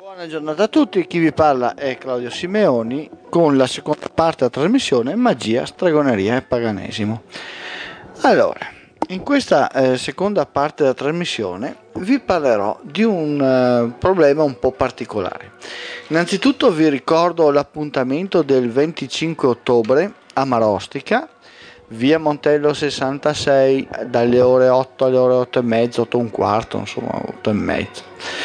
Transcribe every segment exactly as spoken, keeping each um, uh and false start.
Buona giornata a tutti, chi vi parla è Claudio Simeoni con la seconda parte della trasmissione Magia, Stregoneria e Paganesimo. Allora, in questa eh, seconda parte della trasmissione vi parlerò di un uh, problema un po' particolare. Innanzitutto vi ricordo l'appuntamento del venticinque ottobre a Marostica, via Montello sessantasei, dalle ore otto alle ore otto e mezza, otto e un quarto, insomma otto e mezza.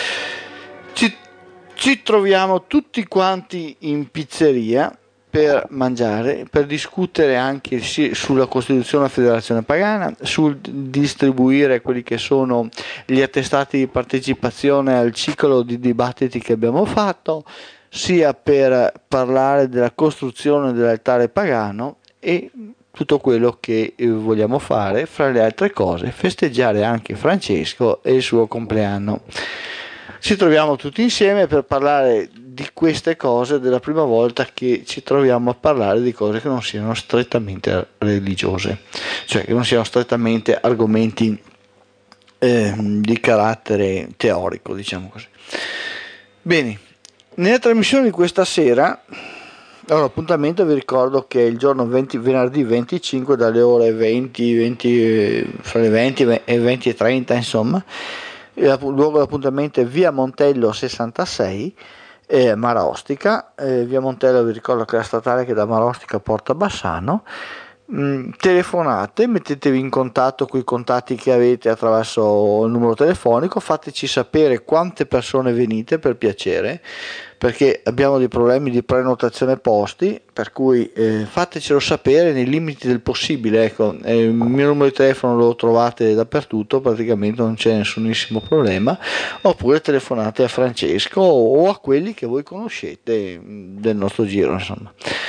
Ci, ci troviamo tutti quanti in pizzeria per mangiare, per discutere anche sulla Costituzione della Federazione Pagana, sul distribuire quelli che sono gli attestati di partecipazione al ciclo di dibattiti che abbiamo fatto, sia per parlare della costruzione dell'altare pagano e tutto quello che vogliamo fare, fra le altre cose festeggiare anche Francesco e il suo compleanno. Ci troviamo tutti insieme per parlare di queste cose, della prima volta che ci troviamo a parlare di cose che non siano strettamente religiose, cioè che non siano strettamente argomenti eh, di carattere teorico, diciamo così. Bene, nella trasmissione di questa sera, allora, l'appuntamento vi ricordo che è il giorno venti, venerdì venticinque dalle ore venti, venti, fra le venti e venti e trenta, insomma. Il luogo dell'appuntamento è via Montello sessantasei, eh, Marostica. Eh, via Montello vi ricordo che è la statale che da Marostica porta a Bassano. Mm, telefonate, mettetevi in contatto con i contatti che avete attraverso il numero telefonico, fateci sapere quante persone venite, per piacere, perché abbiamo dei problemi di prenotazione posti, per cui eh, fatecelo sapere nei limiti del possibile. Ecco, eh, il mio numero di telefono lo trovate dappertutto, praticamente non c'è nessunissimo problema, oppure telefonate a Francesco o a quelli che voi conoscete del nostro giro, insomma.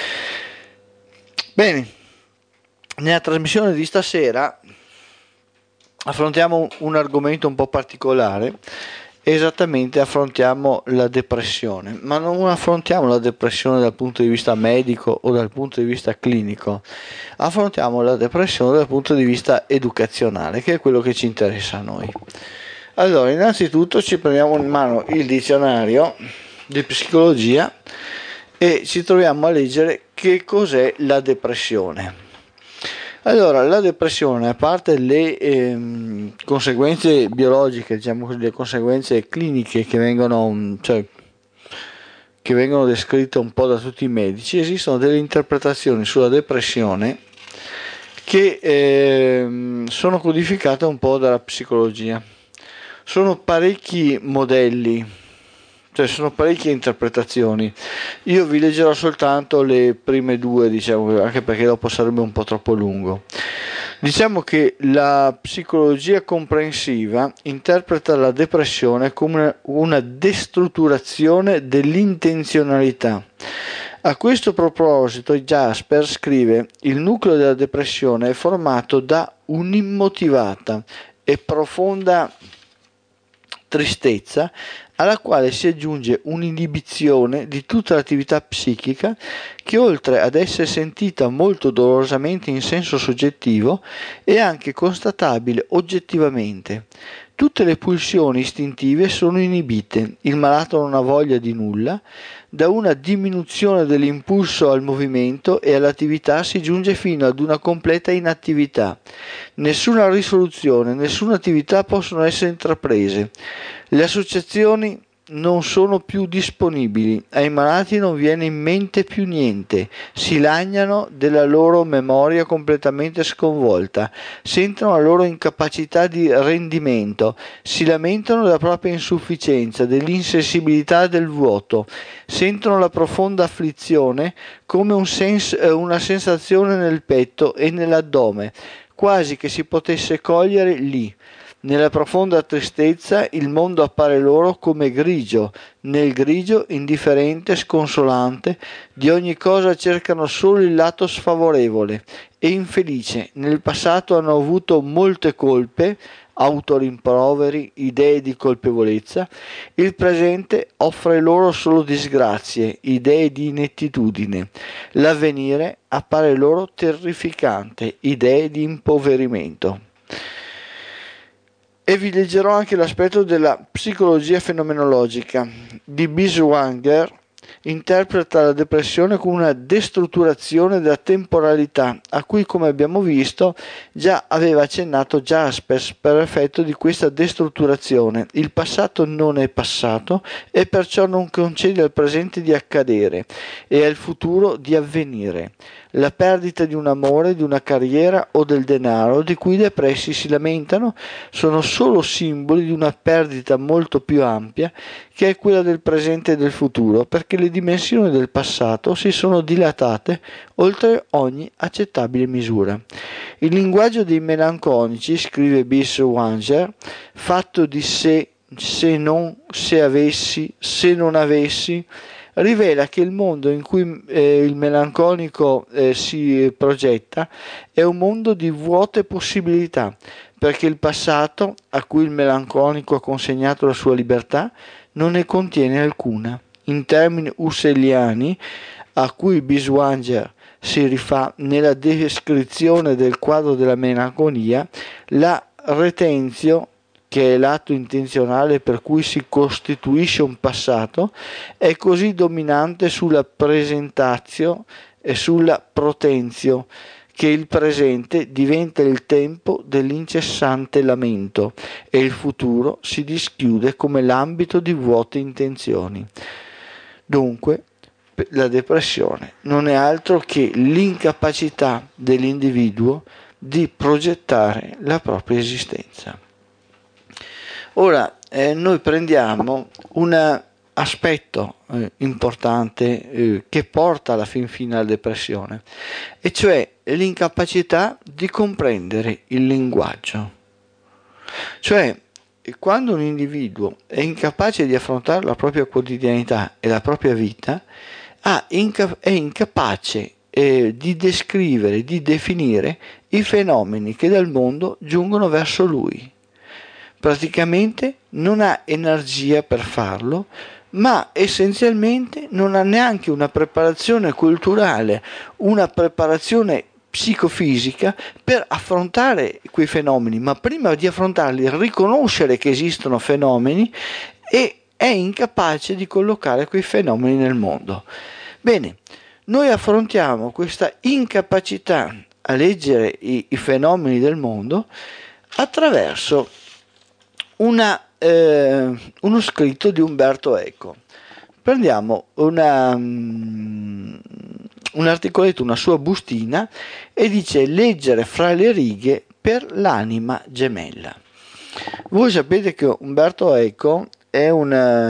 Bene, nella trasmissione di stasera affrontiamo un argomento un po' particolare. Esattamente, affrontiamo la depressione, ma non affrontiamo la depressione dal punto di vista medico o dal punto di vista clinico, affrontiamo la depressione dal punto di vista educazionale, che è quello che ci interessa a noi. Allora, innanzitutto ci prendiamo in mano il dizionario di psicologia e ci troviamo a leggere che cos'è la depressione. Allora, la depressione, a parte le ehm, conseguenze biologiche, diciamo così, le conseguenze cliniche che vengono, cioè, che vengono descritte un po' da tutti i medici, esistono delle interpretazioni sulla depressione che ehm, sono codificate un po' dalla psicologia. Sono parecchi modelli, cioè sono parecchie interpretazioni. Io vi leggerò soltanto le prime due, diciamo, anche perché dopo sarebbe un po' troppo lungo. Diciamo che la psicologia comprensiva interpreta la depressione come una destrutturazione dell'intenzionalità. A questo proposito Jasper scrive: il nucleo della depressione è formato da un'immotivata e profonda tristezza, alla quale si aggiunge un'inibizione di tutta l'attività psichica che, oltre ad essere sentita molto dolorosamente in senso soggettivo, è anche constatabile oggettivamente. Tutte le pulsioni istintive sono inibite, il malato non ha voglia di nulla, da una diminuzione dell'impulso al movimento e all'attività si giunge fino ad una completa inattività. Nessuna risoluzione, nessuna attività possono essere intraprese. Le associazioni non sono più disponibili, ai malati non viene in mente più niente, si lagnano della loro memoria completamente sconvolta, sentono la loro incapacità di rendimento, si lamentano della propria insufficienza, dell'insensibilità del vuoto, sentono la profonda afflizione come un sens- una sensazione nel petto e nell'addome, quasi che si potesse cogliere lì. Nella profonda tristezza il mondo appare loro come grigio, nel grigio indifferente, sconsolante, di ogni cosa cercano solo il lato sfavorevole e infelice. Nel passato hanno avuto molte colpe, autorimproveri, idee di colpevolezza, il presente offre loro solo disgrazie, idee di inettitudine, l'avvenire appare loro terrificante, idee di impoverimento. e vi leggerò anche l'aspetto della psicologia fenomenologica. D. Binswanger interpreta la depressione come una destrutturazione della temporalità, a cui, come abbiamo visto, già aveva accennato Jaspers. Per effetto di questa destrutturazione il passato non è passato e perciò non concede al presente di accadere e al futuro di avvenire. La perdita di un amore, di una carriera o del denaro, di cui i depressi si lamentano, sono solo simboli di una perdita molto più ampia, che è quella del presente e del futuro, perché le dimensioni del passato si sono dilatate oltre ogni accettabile misura. Il linguaggio dei melanconici, scrive Binswanger, fatto di se, se non, se avessi, se non avessi, rivela che il mondo in cui eh, il melanconico eh, si progetta è un mondo di vuote possibilità, perché il passato, a cui il melanconico ha consegnato la sua libertà, non ne contiene alcuna. In termini husserliani, a cui Binswanger si rifà nella descrizione del quadro della melanconia, la retentio, che è l'atto intenzionale per cui si costituisce un passato, è così dominante sulla presentatio e sulla protenzio, che il presente diventa il tempo dell'incessante lamento e il futuro si dischiude come l'ambito di vuote intenzioni. Dunque, la depressione non è altro che l'incapacità dell'individuo di progettare la propria esistenza. Ora, eh, noi prendiamo un aspetto eh, importante eh, che porta alla fin fine alla depressione, e cioè l'incapacità di comprendere il linguaggio. Cioè, quando un individuo è incapace di affrontare la propria quotidianità e la propria vita, ha inca- è incapace eh, di descrivere, di definire i fenomeni che dal mondo giungono verso lui. Praticamente non ha energia per farlo, ma essenzialmente non ha neanche una preparazione culturale, una preparazione psicofisica per affrontare quei fenomeni, ma prima di affrontarli riconoscere che esistono fenomeni, e è incapace di collocare quei fenomeni nel mondo. Bene, noi affrontiamo questa incapacità a leggere i, i fenomeni del mondo attraverso Una, eh, uno scritto di Umberto Eco. Prendiamo una, um, un articoletto, una sua bustina, e dice: leggere fra le righe per l'anima gemella. Voi sapete che Umberto Eco è un,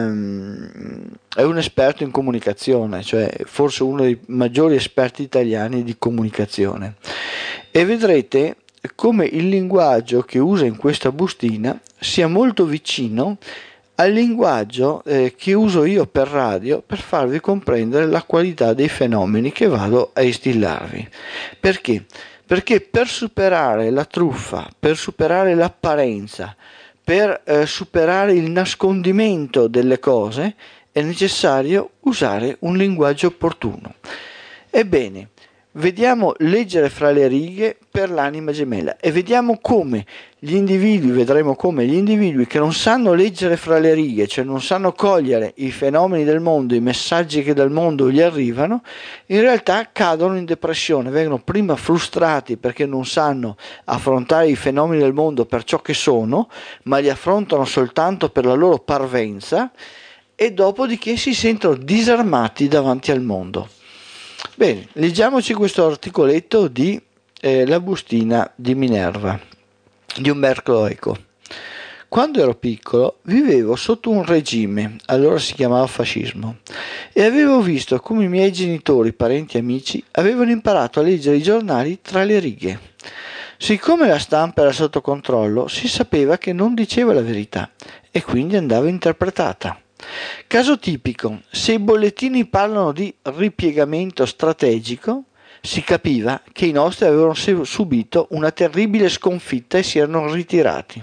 um, è un esperto in comunicazione, cioè forse uno dei maggiori esperti italiani di comunicazione, e vedrete come il linguaggio che usa in questa bustina sia molto vicino al linguaggio eh, che uso io per radio per farvi comprendere la qualità dei fenomeni che vado a instillarvi. Perché? Perché per superare la truffa, per superare l'apparenza, per eh, superare il nascondimento delle cose, è necessario usare un linguaggio opportuno. Ebbene, vediamo leggere fra le righe per l'anima gemella, e vediamo come gli individui, vedremo come gli individui che non sanno leggere fra le righe, cioè non sanno cogliere i fenomeni del mondo, i messaggi che dal mondo gli arrivano, in realtà cadono in depressione, vengono prima frustrati perché non sanno affrontare i fenomeni del mondo per ciò che sono, ma li affrontano soltanto per la loro parvenza, e dopodiché si sentono disarmati davanti al mondo. Bene, leggiamoci questo articoletto di eh, La bustina di Minerva di Umberto Eco. Quando ero piccolo vivevo sotto un regime, allora si chiamava fascismo, e avevo visto come i miei genitori, parenti e amici avevano imparato a leggere i giornali tra le righe. Siccome la stampa era sotto controllo, si sapeva che non diceva la verità e quindi andava interpretata. Caso tipico: se i bollettini parlano di ripiegamento strategico, si capiva che i nostri avevano subito una terribile sconfitta e si erano ritirati.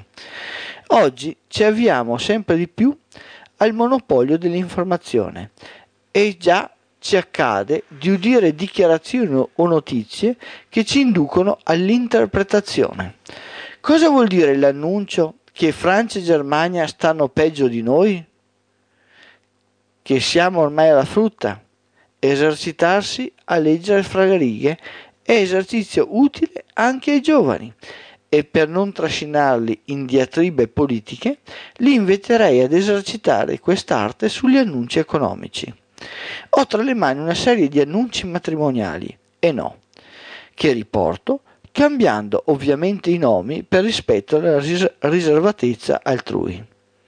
Oggi ci avviamo sempre di più al monopolio dell'informazione, e già ci accade di udire dichiarazioni o notizie che ci inducono all'interpretazione. Cosa vuol dire l'annuncio che Francia e Germania stanno peggio di noi? Che siamo ormai alla frutta? Esercitarsi a leggere fra le righe è esercizio utile anche ai giovani, e per non trascinarli in diatribe politiche li inviterei ad esercitare quest'arte sugli annunci economici. Ho tra le mani una serie di annunci matrimoniali, e no, che riporto, cambiando ovviamente i nomi per rispetto alla ris- riservatezza altrui.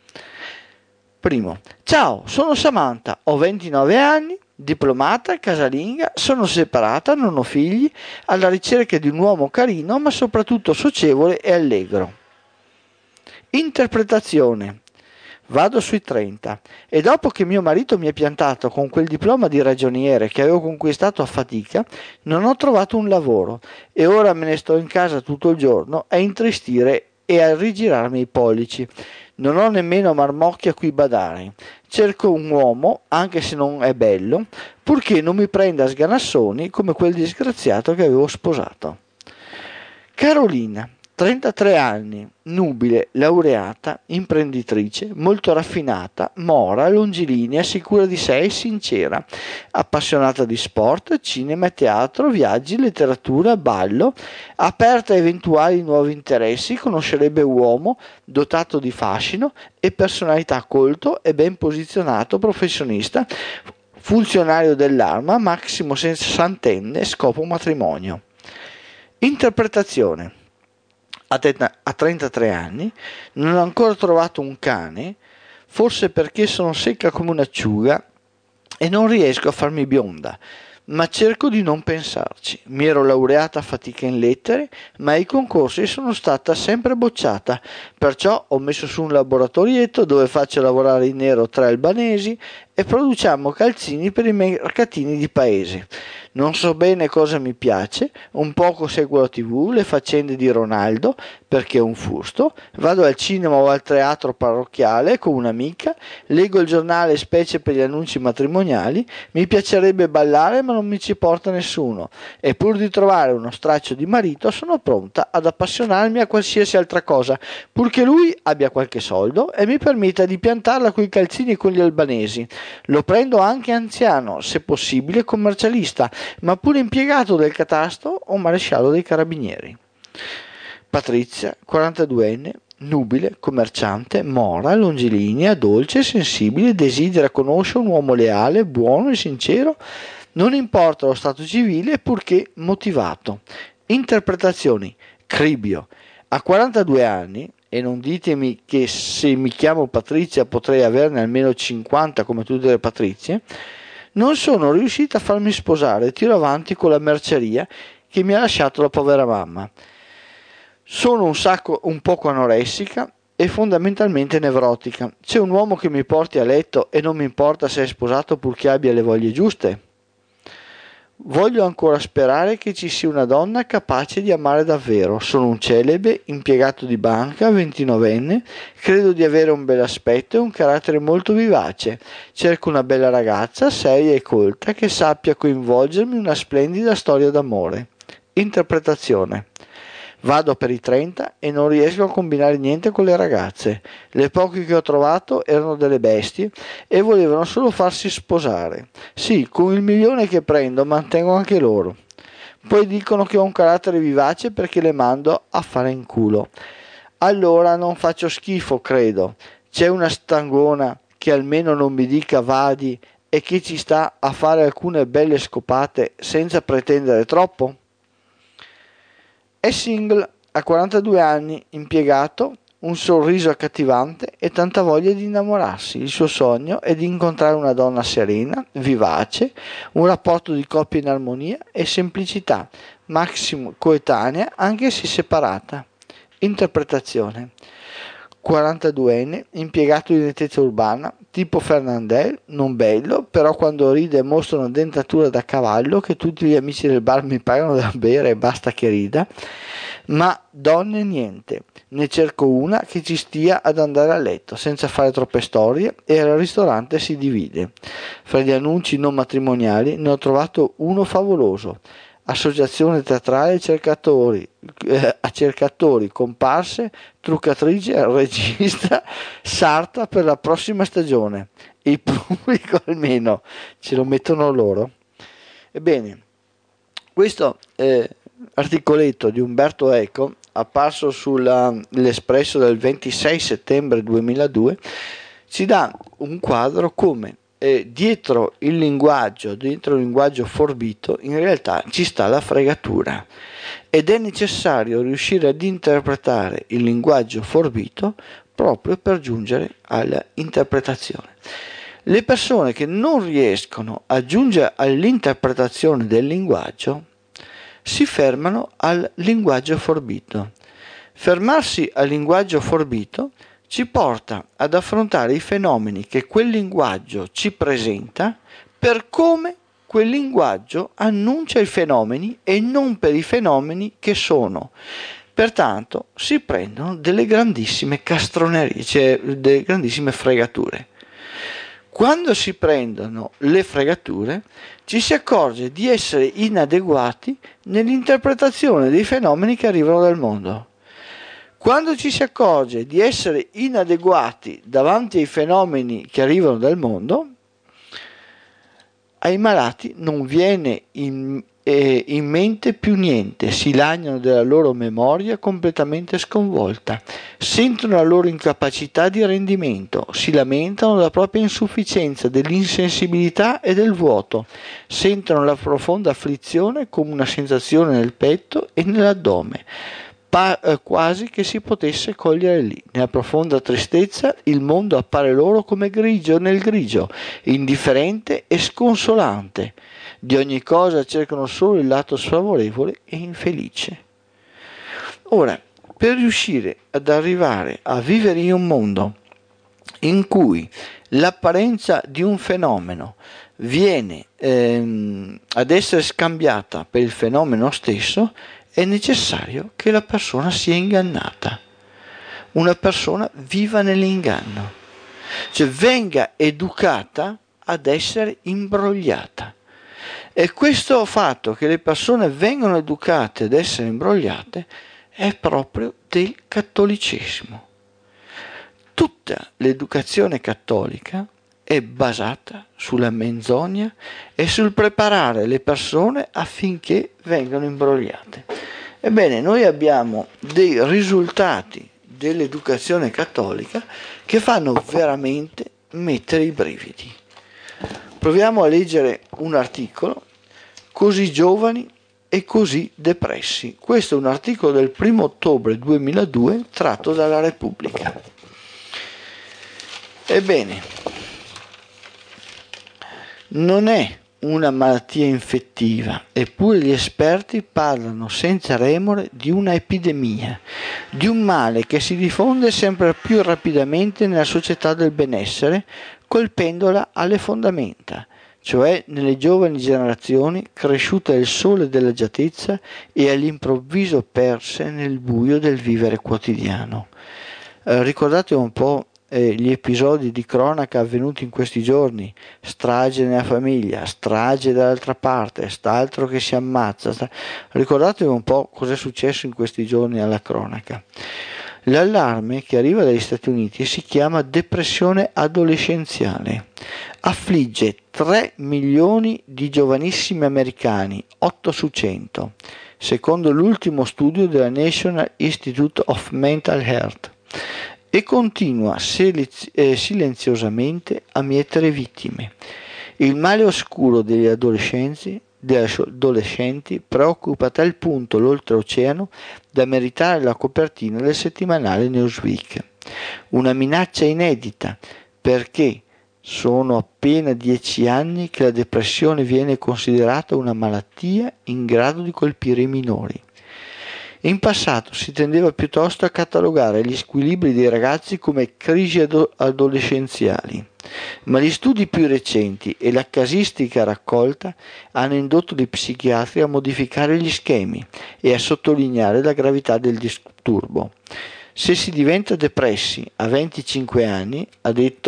Primo: ciao, sono Samantha, ho ventinove anni, diplomata, casalinga, sono separata, non ho figli, alla ricerca di un uomo carino ma soprattutto socievole e allegro. Interpretazione: vado sui trenta e dopo che mio marito mi ha piantato con quel diploma di ragioniere che avevo conquistato a fatica, non ho trovato un lavoro e ora me ne sto in casa tutto il giorno a intristire e a rigirarmi i pollici. Non ho nemmeno marmocchi a cui badare. Cerco un uomo, anche se non è bello, purché non mi prenda a sganassoni come quel disgraziato che avevo sposato. Carolina, trentatré anni, nubile, laureata, imprenditrice, molto raffinata, mora, longilinea, sicura di sé e sincera, appassionata di sport, cinema, teatro, viaggi, letteratura, ballo, aperta a eventuali nuovi interessi, conoscerebbe uomo, dotato di fascino e personalità, colto e ben posizionato, professionista, funzionario dell'arma, massimo sessantenne, scopo matrimonio. Interpretazione: a trentatré anni, non ho ancora trovato un cane, forse perché sono secca come un'acciuga e non riesco a farmi bionda, ma cerco di non pensarci. Mi ero laureata a fatica in lettere, ma ai concorsi sono stata sempre bocciata, perciò ho messo su un laboratorietto dove faccio lavorare in nero tre albanesi e produciamo calzini per i mercatini di paese. Non so bene cosa mi piace, un poco seguo la tivù, le faccende di Ronaldo, perché è un fusto, vado al cinema o al teatro parrocchiale con un'amica, leggo il giornale specie per gli annunci matrimoniali, mi piacerebbe ballare ma non mi ci porta nessuno, e pur di trovare uno straccio di marito sono pronta ad appassionarmi a qualsiasi altra cosa, purché lui abbia qualche soldo e mi permetta di piantarla coi calzini con gli albanesi. Lo prendo anche anziano, se possibile commercialista, ma pure impiegato del catasto o maresciallo dei carabinieri. Patrizia, quarantaduenne, nubile, commerciante, mora, longilinea, dolce, sensibile, desidera conoscere un uomo leale, buono e sincero, non importa lo stato civile purché motivato. Interpretazioni: Cribio, a quarantadue anni, e non ditemi che se mi chiamo Patrizia potrei averne almeno cinquanta come tutte le Patrizie, non sono riuscita a farmi sposare, tiro avanti con la merceria che mi ha lasciato la povera mamma. Sono un sacco un poco anoressica e fondamentalmente nevrotica. C'è un uomo che mi porti a letto e non mi importa se è sposato purché abbia le voglie giuste? Voglio ancora sperare che ci sia una donna capace di amare davvero. Sono un celebre, impiegato di banca, ventinovenne, credo di avere un bel aspetto e un carattere molto vivace. Cerco una bella ragazza, seria e colta, che sappia coinvolgermi in una splendida storia d'amore. Interpretazione: vado per i trenta e non riesco a combinare niente con le ragazze. Le poche che ho trovato erano delle bestie e volevano solo farsi sposare. Sì, con il milione che prendo mantengo anche loro. Poi dicono che ho un carattere vivace perché le mando a fare in culo. Allora non faccio schifo, credo. C'è una stangona che almeno non mi dica vadi e che ci sta a fare alcune belle scopate senza pretendere troppo? È single, ha quarantadue anni, impiegato, un sorriso accattivante e tanta voglia di innamorarsi. Il suo sogno è di incontrare una donna serena, vivace, un rapporto di coppia in armonia e semplicità, massimo coetanea anche se separata. Interpretazione: quarantaduenne, impiegato di nettezza urbana, tipo Fernandel, non bello, però quando ride mostra una dentatura da cavallo che tutti gli amici del bar mi pagano da bere e basta che rida, ma donne niente, ne cerco una che ci stia ad andare a letto senza fare troppe storie e al ristorante si divide. Fra gli annunci non matrimoniali ne ho trovato uno favoloso. associazione teatrale cercatori, eh, a cercatori, comparse, truccatrice, regista, sarta per la prossima stagione. Il pubblico almeno ce lo mettono loro. Ebbene, questo eh, articoletto di Umberto Eco, apparso sull'Espresso del ventisei settembre duemiladue, ci dà un quadro come eh, dietro il linguaggio, dietro il linguaggio forbito, in realtà ci sta la fregatura, ed è necessario riuscire ad interpretare il linguaggio forbito proprio per giungere all'interpretazione. Le persone che non riescono a giungere all'interpretazione del linguaggio si fermano al linguaggio forbito. Fermarsi al linguaggio forbito ci porta ad affrontare i fenomeni che quel linguaggio ci presenta per come quel linguaggio annuncia i fenomeni e non per i fenomeni che sono. Pertanto si prendono delle grandissime castronerie, cioè delle grandissime fregature. Quando si prendono le fregature, ci si accorge di essere inadeguati nell'interpretazione dei fenomeni che arrivano dal mondo. Quando ci si accorge di essere inadeguati davanti ai fenomeni che arrivano dal mondo, ai malati non viene in, eh, in mente più niente, si lagnano della loro memoria completamente sconvolta, sentono la loro incapacità di rendimento, si lamentano della propria insufficienza, dell'insensibilità e del vuoto, sentono la profonda afflizione come una sensazione nel petto e nell'addome, pa- eh, quasi che si potesse cogliere lì. Nella profonda tristezza il mondo appare loro come grigio nel grigio, indifferente e sconsolante. Di ogni cosa cercano solo il lato sfavorevole e infelice. Ora, per riuscire ad arrivare a vivere in un mondo in cui l'apparenza di un fenomeno viene ehm, ad essere scambiata per il fenomeno stesso, è necessario che la persona sia ingannata, una persona viva nell'inganno, cioè venga educata ad essere imbrogliata. E questo fatto che le persone vengono educate ad essere imbrogliate è proprio del cattolicesimo. Tutta l'educazione cattolica è basata sulla menzogna e sul preparare le persone affinché vengano imbrogliate. Ebbene, noi abbiamo dei risultati dell'educazione cattolica che fanno veramente mettere i brividi. Proviamo a leggere un articolo: Così giovani e così depressi. Questo è un articolo del primo ottobre duemiladue tratto dalla Repubblica. Ebbene, non è una malattia infettiva, eppure gli esperti parlano senza remore di una epidemia, di un male che si diffonde sempre più rapidamente nella società del benessere, colpendola alle fondamenta, cioè nelle giovani generazioni cresciute al sole dell'agiatezza e all'improvviso perse nel buio del vivere quotidiano. Eh, ricordate un po' eh, gli episodi di cronaca avvenuti in questi giorni: strage nella famiglia, strage dall'altra parte, st'altro che si ammazza. Sta... Ricordatevi un po' cosa è successo in questi giorni alla cronaca. L'allarme che arriva dagli Stati Uniti si chiama depressione adolescenziale. Affligge tre milioni di giovanissimi americani, otto su cento, secondo l'ultimo studio della National Institute of Mental Health, e continua seliz- eh, silenziosamente a mietere vittime. Il male oscuro degli adolescenti degli adolescenti preoccupa a tal punto l'oltreoceano da meritare la copertina del settimanale Newsweek. Una minaccia inedita, perché sono appena dieci anni che la depressione viene considerata una malattia in grado di colpire i minori. In passato si tendeva piuttosto a catalogare gli squilibri dei ragazzi come crisi ado- adolescenziali, ma gli studi più recenti e la casistica raccolta hanno indotto gli psichiatri a modificare gli schemi e a sottolineare la gravità del disturbo. Se si diventa depressi a venticinque anni, ha detto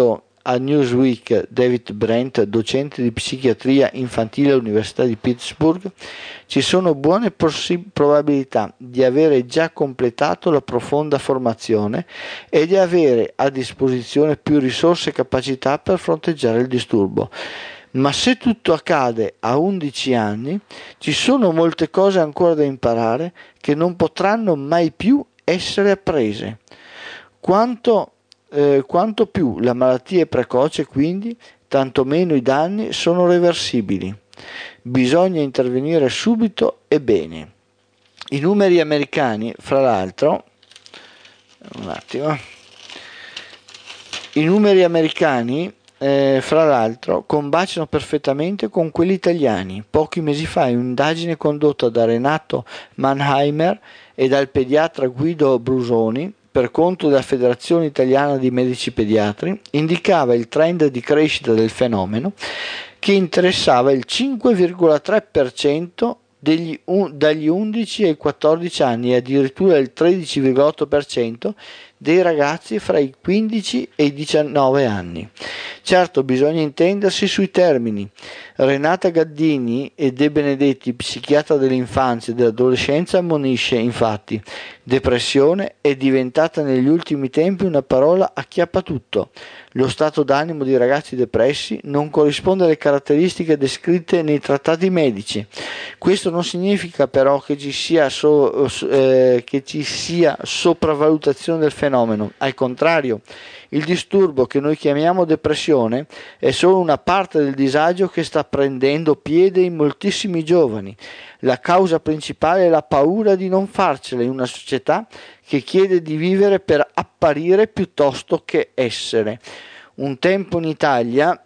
a Newsweek David Brent, docente di psichiatria infantile all'Università di Pittsburgh, ci sono buone possi- probabilità di avere già completato la profonda formazione e di avere a disposizione più risorse e capacità per fronteggiare il disturbo. Ma se tutto accade a undici anni, ci sono molte cose ancora da imparare che non potranno mai più essere apprese. Quanto, eh, quanto più la malattia è precoce, quindi, tanto meno i danni sono reversibili. Bisogna intervenire subito e bene. I numeri americani, fra l'altro, un attimo, i numeri americani Eh, fra l'altro combaciano perfettamente con quelli italiani. Pochi mesi fa un'indagine condotta da Renato Mannheimer e dal pediatra Guido Brusoni per conto della Federazione Italiana di Medici Pediatri indicava il trend di crescita del fenomeno che interessava il cinque virgola tre per cento degli, un, dagli undici ai quattordici anni e addirittura il tredici virgola otto per cento dei ragazzi fra i quindici e i diciannove anni. Certo, bisogna intendersi sui termini. Renata Gaddini e De Benedetti, psichiatra dell'infanzia e dell'adolescenza, ammonisce infatti: depressione è diventata negli ultimi tempi una parola acchiappatutto. Lo stato d'animo di ragazzi depressi non corrisponde alle caratteristiche descritte nei trattati medici. Questo non significa però che ci sia, so, eh, che ci sia sopravvalutazione del fenomeno. Al contrario, il disturbo che noi chiamiamo depressione è solo una parte del disagio che sta prendendo piede in moltissimi giovani. La causa principale è la paura di non farcela in una società che chiede di vivere per apparire piuttosto che essere. Un tempo in Italia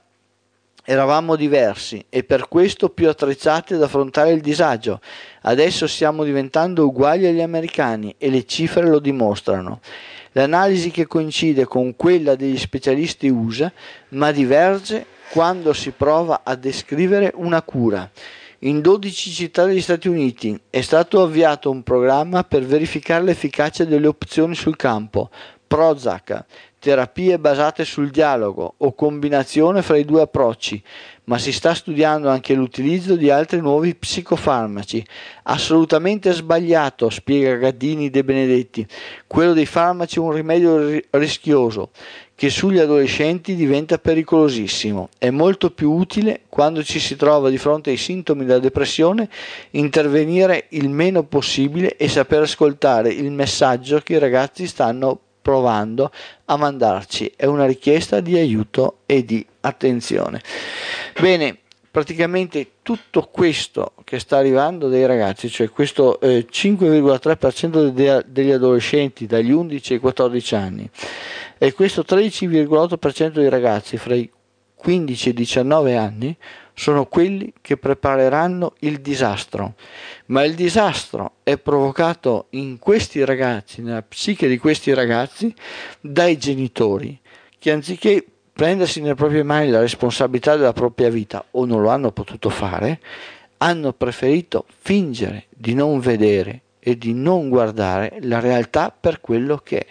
eravamo diversi e per questo più attrezzati ad affrontare il disagio. Adesso stiamo diventando uguali agli americani e le cifre lo dimostrano. L'analisi che coincide con quella degli specialisti U S A, ma diverge quando si prova a descrivere una cura. In dodici città degli Stati Uniti è stato avviato un programma per verificare l'efficacia delle opzioni sul campo, Prozac, terapie basate sul dialogo o combinazione fra i due approcci, ma si sta studiando anche l'utilizzo di altri nuovi psicofarmaci. Assolutamente sbagliato, spiega Gaddini De Benedetti, quello dei farmaci è un rimedio rischioso che sugli adolescenti diventa pericolosissimo. È molto più utile, quando ci si trova di fronte ai sintomi della depressione, intervenire il meno possibile e saper ascoltare il messaggio che i ragazzi stanno provando a mandarci. È una richiesta di aiuto e di attenzione. Bene, praticamente tutto questo che sta arrivando dai ragazzi, cioè questo eh, cinque virgola tre per cento de- degli adolescenti dagli undici ai quattordici anni e questo tredici virgola otto per cento dei ragazzi fra i quindici e i diciannove anni sono quelli che prepareranno il disastro. Ma il disastro è provocato in questi ragazzi, nella psiche di questi ragazzi, dai genitori che anziché prendersi nelle proprie mani la responsabilità della propria vita, o non lo hanno potuto fare, hanno preferito fingere di non vedere e di non guardare la realtà per quello che è.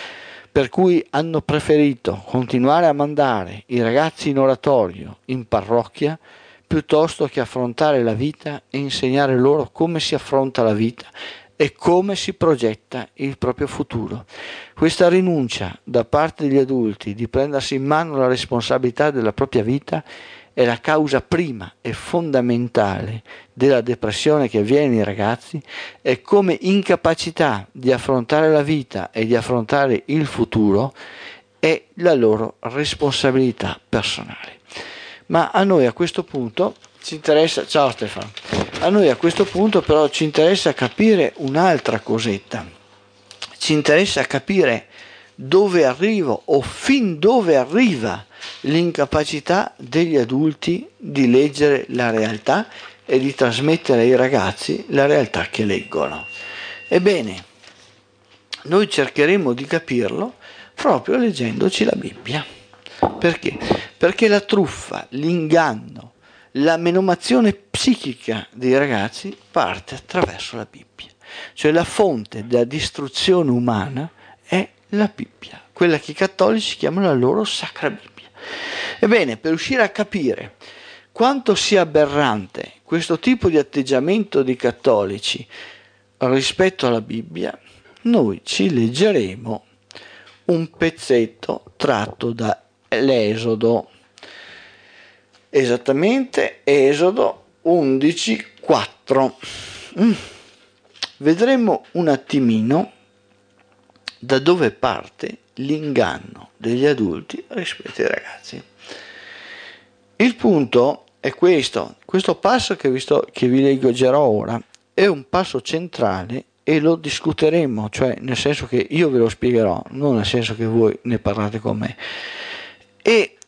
Per cui hanno preferito continuare a mandare i ragazzi in oratorio, in parrocchia, piuttosto che affrontare la vita e insegnare loro come si affronta la vita e come si progetta il proprio futuro. Questa rinuncia da parte degli adulti di prendersi in mano la responsabilità della propria vita è la causa prima e fondamentale della depressione che avviene nei ragazzi e come incapacità di affrontare la vita e di affrontare il futuro è la loro responsabilità personale. Ma a noi a questo punto ci interessa, ciao Stefano, a noi a questo punto però ci interessa capire un'altra cosetta, ci interessa capire dove arrivo o fin dove arriva l'incapacità degli adulti di leggere la realtà e di trasmettere ai ragazzi la realtà che leggono. Ebbene, noi cercheremo di capirlo proprio leggendoci la Bibbia. Perché? Perché la truffa, l'inganno, la menomazione psichica dei ragazzi parte attraverso la Bibbia. Cioè la fonte della distruzione umana è la Bibbia, quella che i cattolici chiamano la loro Sacra Bibbia. Ebbene, per riuscire a capire quanto sia aberrante questo tipo di atteggiamento dei cattolici rispetto alla Bibbia, noi ci leggeremo un pezzetto tratto dall'Esodo, esattamente Esodo undici quattro. Mm. Vedremo un attimino da dove parte l'inganno degli adulti rispetto ai ragazzi. Il punto è questo, questo passo che vi, sto, che vi leggerò ora è un passo centrale e lo discuteremo, cioè nel senso che io ve lo spiegherò, non nel senso che voi ne parlate con me. E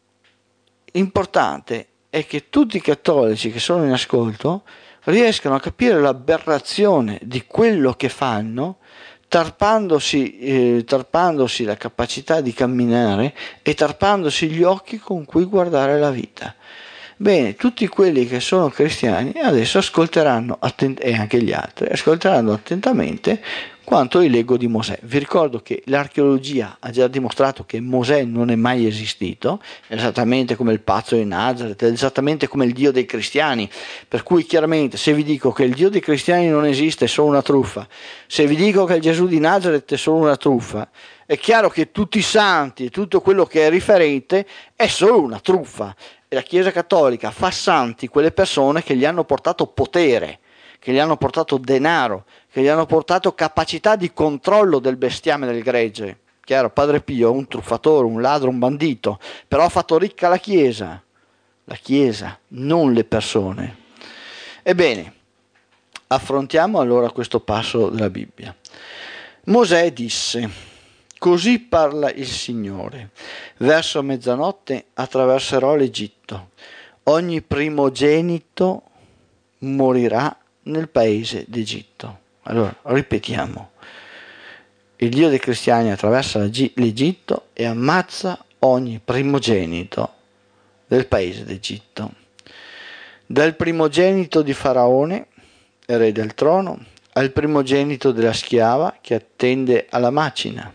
l'importante è che tutti i cattolici che sono in ascolto riescano a capire l'aberrazione di quello che fanno, tarpandosi, eh, tarpandosi la capacità di camminare e tarpandosi gli occhi con cui guardare la vita. Bene, tutti quelli che sono cristiani adesso ascolteranno, attent- e anche gli altri, ascolteranno attentamente quanto io leggo di Mosè. Vi ricordo che l'archeologia ha già dimostrato che Mosè non è mai esistito, esattamente come il pazzo di Nazareth, esattamente come il Dio dei cristiani, per cui chiaramente se vi dico che il Dio dei cristiani non esiste è solo una truffa, se vi dico che il Gesù di Nazareth è solo una truffa, è chiaro che tutti i santi e tutto quello che è riferente è solo una truffa. E la Chiesa Cattolica fa santi quelle persone che gli hanno portato potere, che gli hanno portato denaro, che gli hanno portato capacità di controllo del bestiame del gregge. Chiaro, Padre Pio è un truffatore, un ladro, un bandito, però ha fatto ricca la Chiesa, la Chiesa, non le persone. Ebbene, affrontiamo allora questo passo della Bibbia. Mosè disse: così parla il Signore, verso mezzanotte attraverserò l'Egitto, ogni primogenito morirà nel paese d'Egitto. Allora, ripetiamo, il Dio dei cristiani attraversa l'Egitto e ammazza ogni primogenito del paese d'Egitto. Dal primogenito di Faraone, re del trono, al primogenito della schiava che attende alla macina,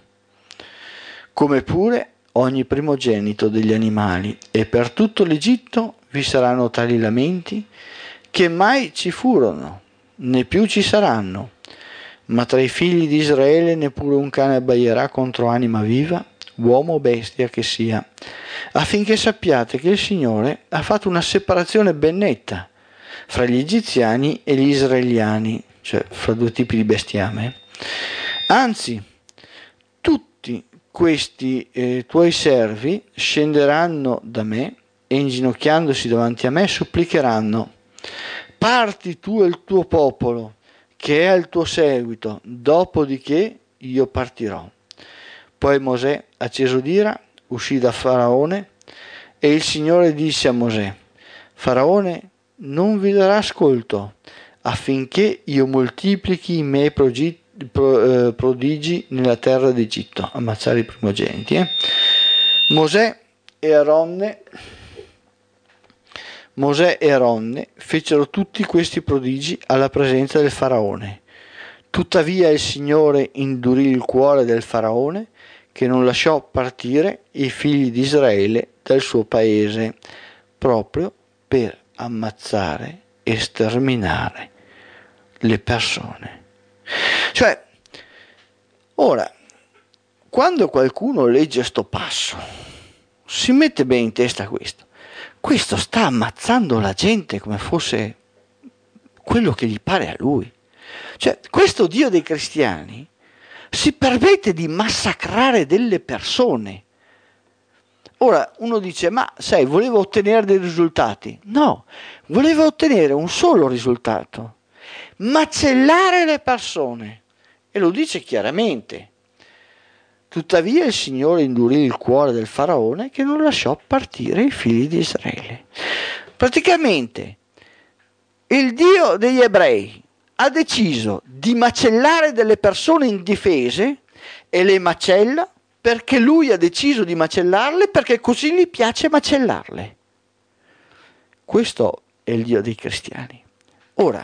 come pure ogni primogenito degli animali, e per tutto l'Egitto vi saranno tali lamenti che mai ci furono, né più ci saranno, ma tra i figli di Israele neppure un cane abbaierà contro anima viva, uomo o bestia che sia, affinché sappiate che il Signore ha fatto una separazione ben netta fra gli egiziani e gli israeliani, cioè fra due tipi di bestiame. Anzi, tutti questi eh, tuoi servi scenderanno da me e inginocchiandosi davanti a me supplicheranno: parti tu e il tuo popolo che è al tuo seguito, dopodiché io partirò. Poi Mosè, acceso d'ira, uscì da Faraone e il Signore disse a Mosè: Faraone non vi darà ascolto affinché io moltiplichi i miei progetti prodigi nella terra d'Egitto. Ammazzare i primogeniti. Eh? Mosè e Aronne Mosè e Aronne fecero tutti questi prodigi alla presenza del Faraone. Tuttavia il Signore indurì il cuore del Faraone, che non lasciò partire i figli di Israele dal suo paese, proprio per ammazzare e sterminare le persone. Cioè, ora, quando qualcuno legge sto passo, si mette bene in testa questo. Questo sta ammazzando la gente come fosse quello che gli pare a lui. Cioè, questo Dio dei cristiani si permette di massacrare delle persone. Ora, uno dice, ma sai, voleva ottenere dei risultati. No, voleva ottenere un solo risultato: macellare le persone. E lo dice chiaramente. Tuttavia il Signore indurì il cuore del Faraone, che non lasciò partire i figli di Israele. Praticamente il Dio degli ebrei ha deciso di macellare delle persone indifese e le macella perché lui ha deciso di macellarle, perché così gli piace macellarle. Questo è il Dio dei cristiani. Ora,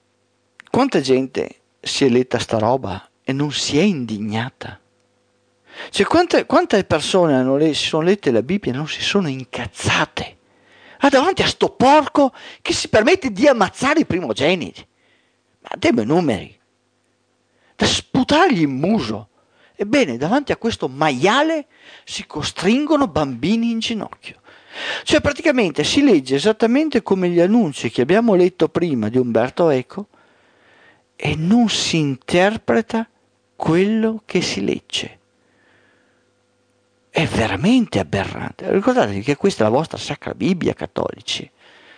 quanta gente si è letta sta roba e non si è indignata? Cioè, quante, quante persone hanno le, si sono lette la Bibbia e non si sono incazzate? Ah, davanti a sto porco che si permette di ammazzare i primogeniti. Ma dei numeri. Da sputargli in muso. Ebbene, davanti a questo maiale si costringono bambini in ginocchio. Cioè, praticamente si legge esattamente come gli annunci che abbiamo letto prima di Umberto Eco e non si interpreta quello che si legge. È veramente aberrante. Ricordatevi che questa è la vostra Sacra Bibbia, cattolici.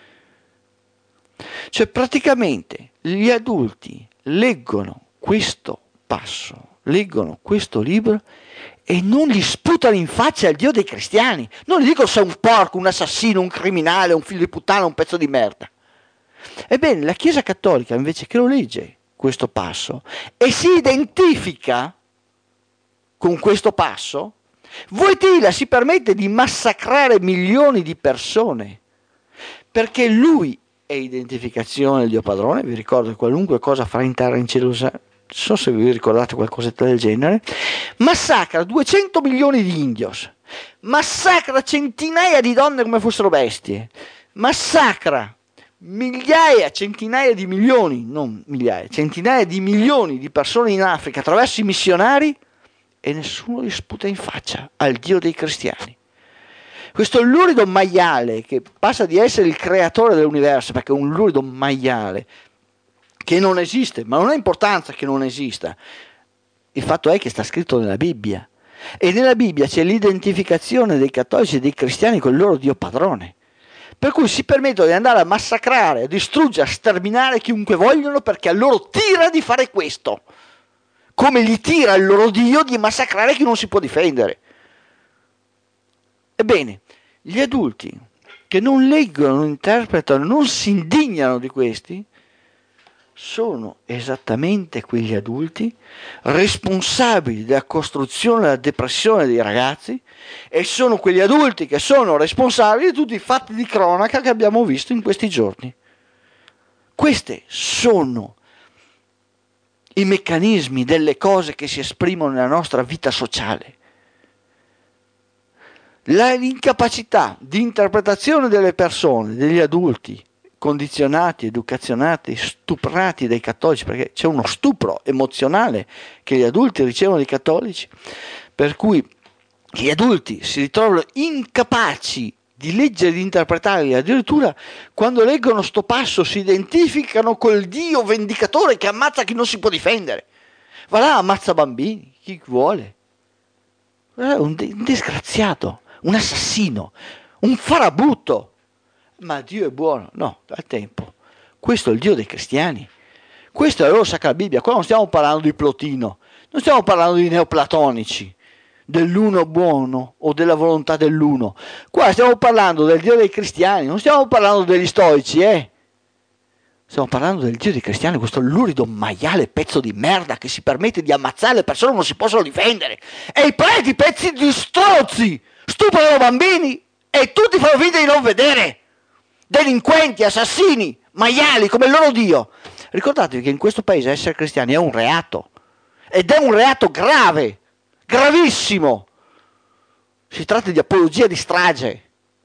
Cioè, praticamente gli adulti leggono questo passo, leggono questo libro e non gli sputano in faccia il Dio dei cristiani. Non gli dicono sei un porco, un assassino, un criminale, un figlio di puttana, un pezzo di merda. Ebbene, la Chiesa Cattolica invece che lo legge questo passo e si identifica con questo passo, Wojtyla si permette di massacrare milioni di persone perché lui è identificazione del Dio padrone. Vi ricordo che qualunque cosa farà in terra e in cielo, non so se vi ricordate qualcosa del genere, massacra duecento milioni di indios, massacra centinaia di donne come fossero bestie, massacra migliaia, centinaia di milioni, non migliaia, centinaia di milioni di persone in Africa attraverso i missionari e nessuno gli sputa in faccia al Dio dei cristiani. Questo lurido maiale che passa di essere il creatore dell'universo, perché è un lurido maiale che non esiste, ma non ha importanza che non esista. Il fatto è che sta scritto nella Bibbia e nella Bibbia c'è l'identificazione dei cattolici e dei cristiani con il loro Dio padrone, per cui si permettono di andare a massacrare, a distruggere, a sterminare chiunque vogliono perché a loro tira di fare questo, come gli tira il loro Dio di massacrare chi non si può difendere. Ebbene, gli adulti che non leggono, non interpretano, non si indignano di questi, sono esattamente quegli adulti responsabili della costruzione e della depressione dei ragazzi e sono quegli adulti che sono responsabili di tutti i fatti di cronaca che abbiamo visto in questi giorni. Questi sono i meccanismi delle cose che si esprimono nella nostra vita sociale. La, l'incapacità di interpretazione delle persone, degli adulti, condizionati, educazionati, stuprati dai cattolici, perché c'è uno stupro emozionale che gli adulti ricevono dai cattolici, per cui gli adulti si ritrovano incapaci di leggere e di interpretare, addirittura quando leggono sto passo si identificano col Dio vendicatore che ammazza chi non si può difendere. Va là, ammazza bambini, chi vuole. È un, de- un disgraziato, un assassino, un farabutto. Ma Dio è buono. No, al tempo. Questo è il Dio dei cristiani. Questa è la loro Sacra Bibbia. Qua non stiamo parlando di Plotino, non stiamo parlando di neoplatonici, dell'uno buono o della volontà dell'uno. Qua stiamo parlando del Dio dei cristiani, non stiamo parlando degli stoici, eh. Stiamo parlando del Dio dei cristiani, questo lurido maiale pezzo di merda che si permette di ammazzare le persone che non si possono difendere. E i preti, pezzi di strozzi, stuprano bambini e tutti fanno finta di non vedere. Delinquenti, assassini, maiali come il loro Dio. Ricordatevi che in questo paese essere cristiani è un reato. Ed è un reato grave, gravissimo. Si tratta di apologia di strage.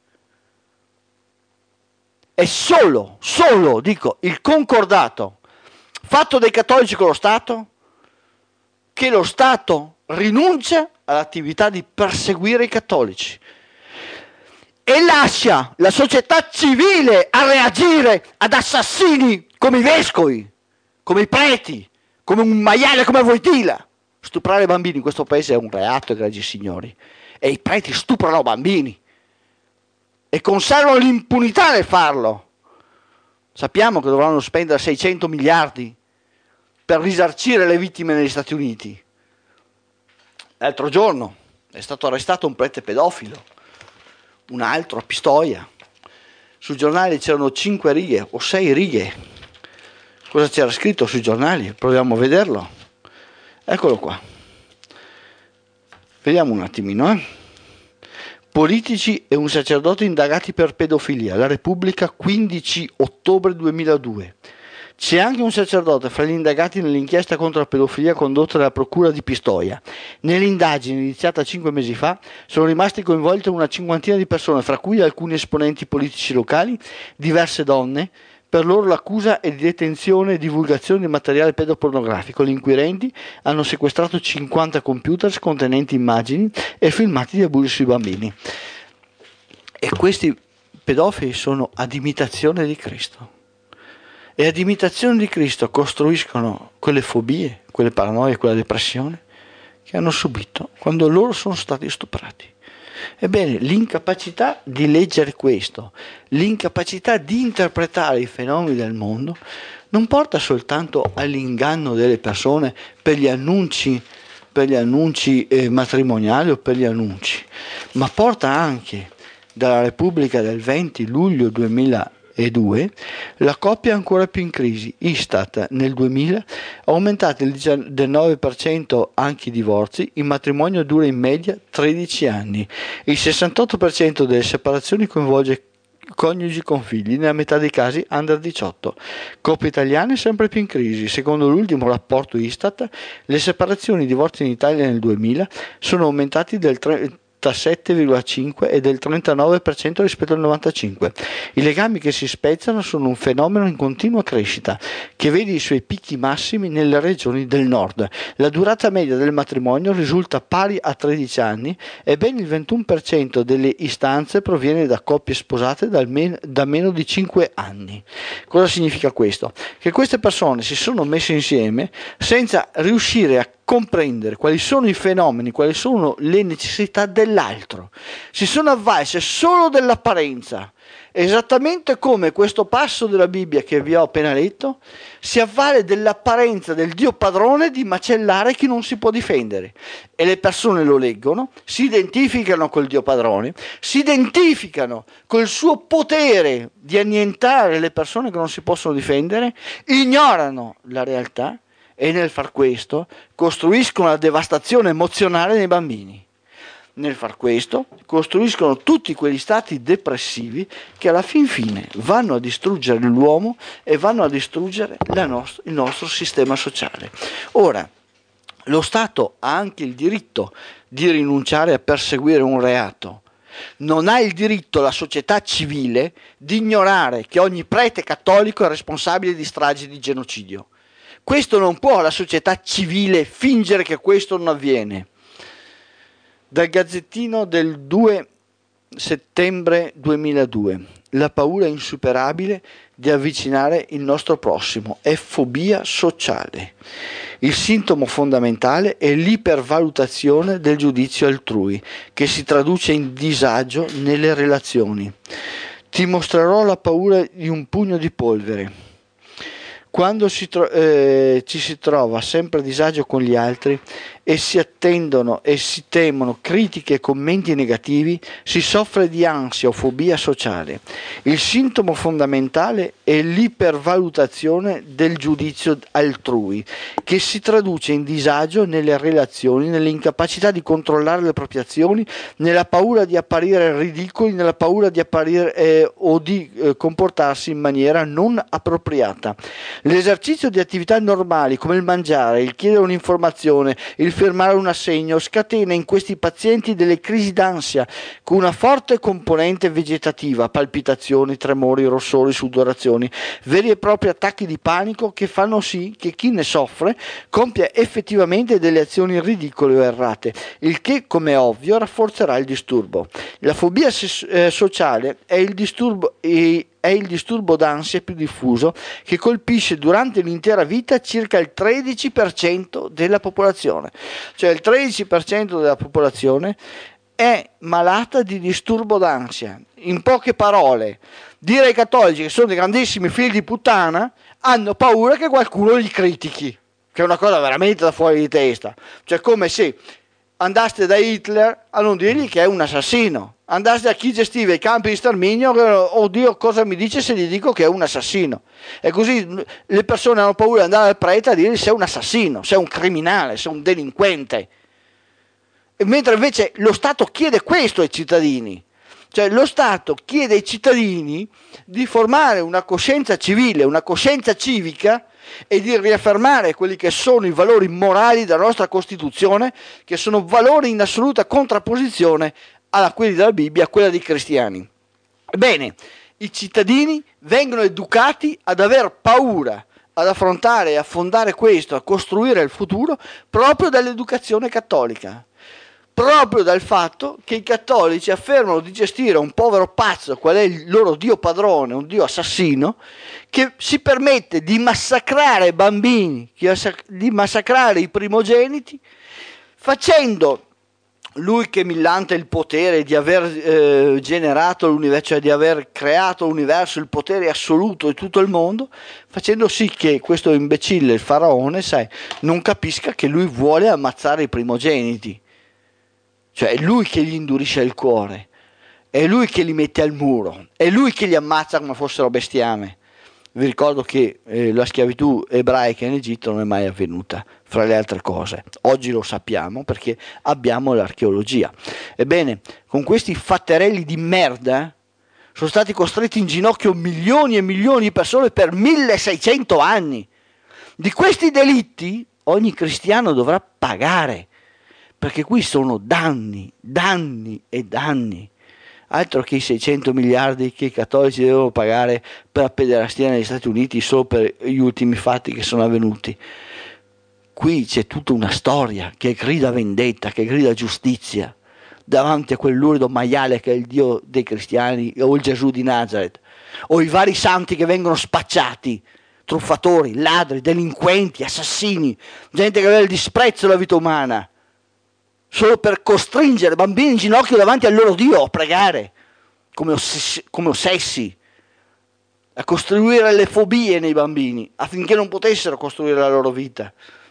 È solo, solo, dico, il concordato fatto dai cattolici con lo Stato che lo Stato rinuncia all'attività di perseguire i cattolici e lascia la società civile a reagire ad assassini come i vescovi, come i preti, come un maiale come Wojtyla. Stuprare bambini in questo paese è un reato, egregi signori, e i preti stuprano bambini e conservano l'impunità nel farlo. Sappiamo che dovranno spendere seicento miliardi per risarcire le vittime negli Stati Uniti. L'altro giorno è stato arrestato un prete pedofilo, un altro a Pistoia. Sui giornali c'erano cinque righe o sei righe. Cosa c'era scritto sui giornali? Proviamo a vederlo. Eccolo qua. Vediamo un attimino, eh. Politici e un sacerdote indagati per pedofilia. La Repubblica, quindici ottobre duemiladue. C'è anche un sacerdote fra gli indagati nell'inchiesta contro la pedofilia condotta dalla procura di Pistoia. Nell'indagine iniziata cinque mesi fa sono rimasti coinvolte una cinquantina di persone, fra cui alcuni esponenti politici locali, diverse donne. Per loro l'accusa è di detenzione e divulgazione di materiale pedopornografico. Gli inquirenti hanno sequestrato cinquanta computer contenenti immagini e filmati di abusi sui bambini. E questi pedofili sono ad imitazione di Cristo. E ad imitazione di Cristo costruiscono quelle fobie, quelle paranoie, quella depressione che hanno subito quando loro sono stati stuprati. Ebbene, l'incapacità di leggere questo, l'incapacità di interpretare i fenomeni del mondo, non porta soltanto all'inganno delle persone per gli annunci, per gli annunci eh, matrimoniali o per gli annunci, ma porta anche dalla Repubblica del venti luglio duemiladue la coppia ancora più in crisi. Istat nel duemila ha aumentato il diciannove per cento anche i divorzi, il matrimonio dura in media tredici anni, il sessantotto per cento delle separazioni coinvolge coniugi con figli, nella metà dei casi under diciotto. Coppie italiane sempre più in crisi. Secondo l'ultimo rapporto Istat, le separazioni e i divorzi in Italia nel duemila sono aumentati del trentasette virgola cinque e del trentanove per cento rispetto al novantacinque. I legami che si spezzano sono un fenomeno in continua crescita che vede i suoi picchi massimi nelle regioni del nord. La durata media del matrimonio risulta pari a tredici anni e ben il ventuno per cento delle istanze proviene da coppie sposate dal men- da meno di cinque anni. Cosa significa questo? Che queste persone si sono messe insieme senza riuscire a comprendere quali sono i fenomeni, quali sono le necessità dell'altro. Si sono avvalse solo dell'apparenza, esattamente come questo passo della Bibbia che vi ho appena letto si avvale dell'apparenza del Dio padrone di macellare chi non si può difendere. E le persone lo leggono, si identificano col Dio padrone, si identificano col suo potere di annientare le persone che non si possono difendere, ignorano la realtà e nel far questo costruiscono la devastazione emozionale nei bambini. Nel far questo costruiscono tutti quegli stati depressivi che alla fin fine vanno a distruggere l'uomo e vanno a distruggere la nost- il nostro sistema sociale. Ora, lo Stato ha anche il diritto di rinunciare a perseguire un reato. Non ha il diritto la società civile di ignorare che ogni prete cattolico è responsabile di stragi di genocidio. Questo non può la società civile fingere che questo non avviene. Dal Gazzettino del due settembre duemiladue. La paura insuperabile di avvicinare il nostro prossimo è fobia sociale. Il sintomo fondamentale è l'ipervalutazione del giudizio altrui, che si traduce in disagio nelle relazioni. Ti mostrerò la paura di un pugno di polvere. Quando si tro- eh, ci si trova sempre a disagio con gli altri e si attendono e si temono critiche e commenti negativi, si soffre di ansia o fobia sociale. Il sintomo fondamentale è l'ipervalutazione del giudizio altrui, che si traduce in disagio nelle relazioni, nell'incapacità di controllare le proprie azioni, nella paura di apparire ridicoli, nella paura di apparire eh, o di eh, comportarsi in maniera non appropriata. L'esercizio di attività normali come il mangiare, il chiedere un'informazione, il firmare un assegno scatena in questi pazienti delle crisi d'ansia con una forte componente vegetativa, palpitazioni, tremori, rossori, sudorazioni, veri e propri attacchi di panico che fanno sì che chi ne soffre compia effettivamente delle azioni ridicole o errate, il che, come ovvio, rafforzerà il disturbo. La fobia ses- eh, sociale è il disturbo e è il disturbo d'ansia più diffuso che colpisce durante l'intera vita circa il tredici per cento della popolazione. Cioè il tredici per cento della popolazione è malata di disturbo d'ansia. In poche parole, dire ai cattolici che sono dei grandissimi figli di puttana hanno paura che qualcuno li critichi, che è una cosa veramente da fuori di testa. Cioè come se andaste da Hitler a non dirgli che è un assassino, andaste a chi gestiva i campi di sterminio, oddio cosa mi dice se gli dico che è un assassino, e così le persone hanno paura di andare al prete a dirgli se è un assassino, se è un criminale, se è un delinquente, e mentre invece lo Stato chiede questo ai cittadini. Cioè lo Stato chiede ai cittadini di formare una coscienza civile, una coscienza civica e di riaffermare quelli che sono i valori morali della nostra Costituzione, che sono valori in assoluta contrapposizione a quelli della Bibbia, a quella dei cristiani. Ebbene, i cittadini vengono educati ad aver paura, ad affrontare e affondare questo, a costruire il futuro proprio dall'educazione cattolica. Proprio dal fatto che i cattolici affermano di gestire un povero pazzo, qual è il loro dio padrone, un dio assassino, che si permette di massacrare bambini, di massacrare i primogeniti, facendo lui che millanta il potere di aver eh, generato l'universo, cioè di aver creato l'universo, il potere assoluto di tutto il mondo, facendo sì che questo imbecille, il faraone, sai, non capisca che lui vuole ammazzare i primogeniti. Cioè è lui che gli indurisce il cuore, è lui che li mette al muro, è lui che li ammazza come fossero bestiame. Vi ricordo che eh, la schiavitù ebraica in Egitto non è mai avvenuta, fra le altre cose. Oggi lo sappiamo perché abbiamo l'archeologia. Ebbene, con questi fatterelli di merda sono stati costretti in ginocchio milioni e milioni di persone per milleseicento anni. Di questi delitti ogni cristiano dovrà pagare. Perché qui sono danni, danni e danni, altro che i seicento miliardi che i cattolici devono pagare per la pederastia negli Stati Uniti solo per gli ultimi fatti che sono avvenuti. Qui c'è tutta una storia che grida vendetta, che grida giustizia, davanti a quel lurido maiale che è il Dio dei cristiani o il Gesù di Nazareth, o i vari santi che vengono spacciati, truffatori, ladri, delinquenti, assassini, gente che aveva il disprezzo della vita umana, solo per costringere bambini in ginocchio davanti al loro Dio a pregare, come, ossessi, come ossessi, a costruire le fobie nei bambini, affinché non potessero costruire la loro vita.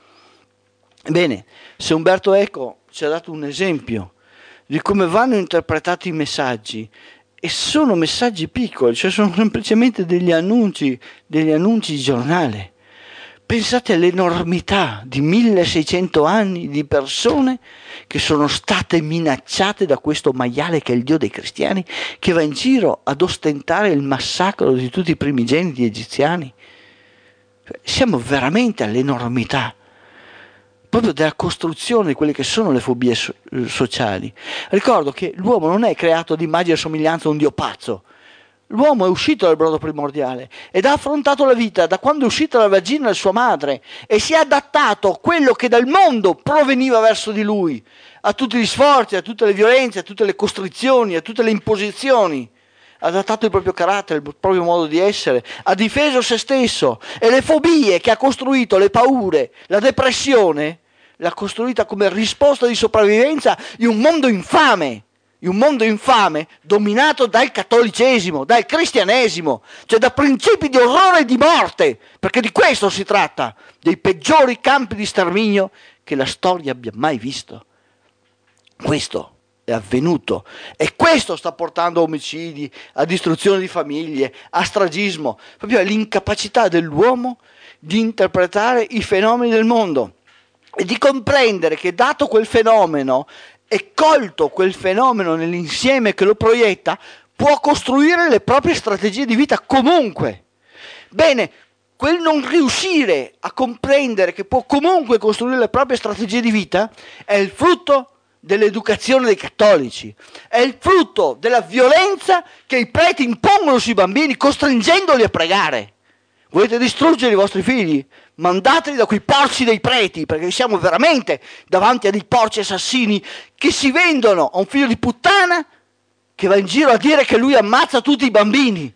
Bene, se Umberto Eco ci ha dato un esempio di come vanno interpretati i messaggi, e sono messaggi piccoli, cioè sono semplicemente degli annunci, degli annunci di giornale. Pensate all'enormità di milleseicento anni di persone che sono state minacciate da questo maiale che è il Dio dei cristiani, che va in giro ad ostentare il massacro di tutti i primigeniti egiziani. Siamo veramente all'enormità proprio della costruzione di quelle che sono le fobie so- sociali. Ricordo che l'uomo non è creato ad immagine e somiglianza a un Dio pazzo. L'uomo è uscito dal brodo primordiale ed ha affrontato la vita da quando è uscita dalla vagina di sua madre e si è adattato a quello che dal mondo proveniva verso di lui, a tutti gli sforzi, a tutte le violenze, a tutte le costrizioni, a tutte le imposizioni. Ha adattato il proprio carattere, il proprio modo di essere, ha difeso se stesso, e le fobie che ha costruito, le paure, la depressione, l'ha costruita come risposta di sopravvivenza di un mondo infame. Un mondo infame dominato dal cattolicesimo, dal cristianesimo, cioè da principi di orrore e di morte, perché di questo si tratta, dei peggiori campi di sterminio che la storia abbia mai visto. Questo è avvenuto e questo sta portando a omicidi, a distruzione di famiglie, a stragismo, proprio all'incapacità dell'uomo di interpretare i fenomeni del mondo e di comprendere che dato quel fenomeno e colto quel fenomeno nell'insieme che lo proietta, può costruire le proprie strategie di vita comunque. Bene, quel non riuscire a comprendere che può comunque costruire le proprie strategie di vita è il frutto dell'educazione dei cattolici, è il frutto della violenza che i preti impongono sui bambini costringendoli a pregare. Volete distruggere i vostri figli? Mandateli da quei porci dei preti, perché siamo veramente davanti a dei porci assassini che si vendono a un figlio di puttana che va in giro a dire che lui ammazza tutti i bambini.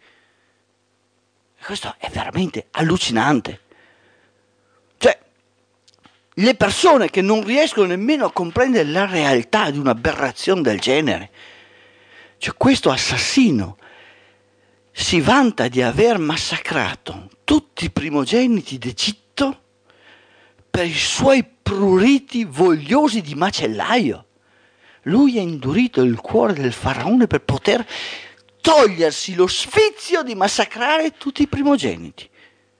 E questo è veramente allucinante. Cioè, le persone che non riescono nemmeno a comprendere la realtà di un'aberrazione del genere, cioè questo assassino si vanta di aver massacrato tutti i primogeniti d'Egitto per i suoi pruriti vogliosi di macellaio. Lui ha indurito il cuore del faraone per poter togliersi lo sfizio di massacrare tutti i primogeniti.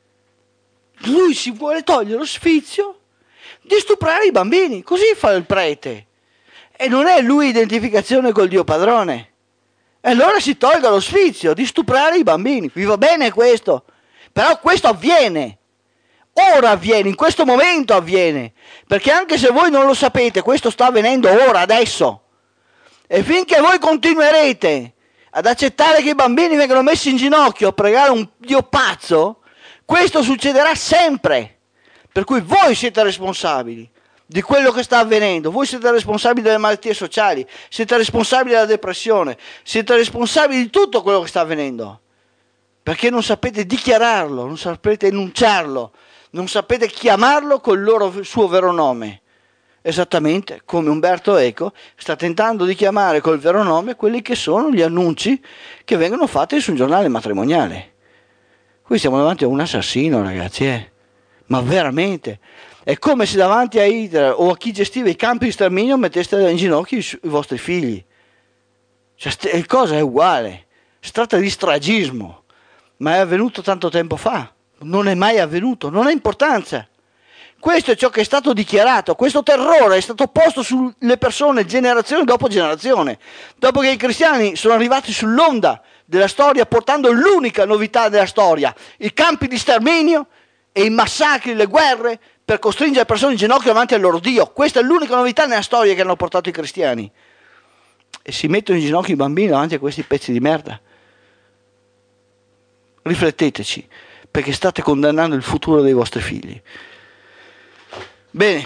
Lui si vuole togliere lo sfizio di stuprare i bambini, così fa il prete. E non è lui identificazione col Dio padrone, E allora si tolga lo sfizio di stuprare i bambini. Vi va bene questo? Però questo avviene. Ora avviene, in questo momento avviene. Perché anche se voi non lo sapete, questo sta avvenendo ora, adesso. E finché voi continuerete ad accettare che i bambini vengano messi in ginocchio a pregare un Dio pazzo, questo succederà sempre. Per cui voi siete responsabili di quello che sta avvenendo, voi siete responsabili delle malattie sociali, siete responsabili della depressione, siete responsabili di tutto quello che sta avvenendo, perché non sapete dichiararlo, non sapete enunciarlo, non sapete chiamarlo col loro suo vero nome, esattamente come Umberto Eco sta tentando di chiamare col vero nome quelli che sono gli annunci che vengono fatti su un giornale matrimoniale. Qui siamo davanti a un assassino, ragazzi, eh? Ma veramente. È come se davanti a Hitler o a chi gestiva i campi di sterminio metteste in ginocchio i, i vostri figli. Cioè, st- il cosa è uguale. Si tratta di stragismo, ma è avvenuto tanto tempo fa. Non è mai avvenuto, non ha importanza. Questo è ciò che è stato dichiarato, questo terrore è stato posto sulle persone generazione dopo generazione. Dopo che i cristiani sono arrivati sull'onda della storia portando l'unica novità della storia, i campi di sterminio e i massacri, le guerre, per costringere le persone in ginocchio davanti al loro Dio. Questa è l'unica novità nella storia che hanno portato i cristiani. E si mettono in ginocchio i bambini davanti a questi pezzi di merda. Rifletteteci, perché state condannando il futuro dei vostri figli. Bene,